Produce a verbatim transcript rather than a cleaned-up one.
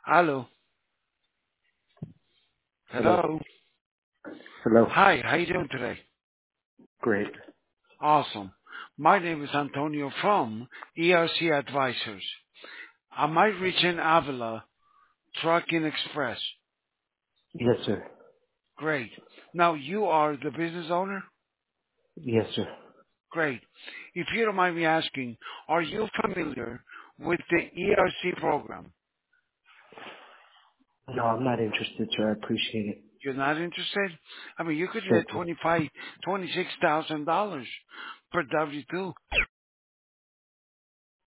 Hello. Hello. Hello. Hello. Hi, how you doing today? Great. Awesome. My name is Antonio from E R C Advisors. I might reach in Avila, Trucking Express. Yes, sir. Great. Now, you are the business owner? Yes, sir. Great. If you don't mind me asking, are you familiar with the E R C program? No, I'm not interested, sir. I appreciate it. You're not interested? I mean, you could Thank get you. twenty-five, twenty-six thousand dollars per W two.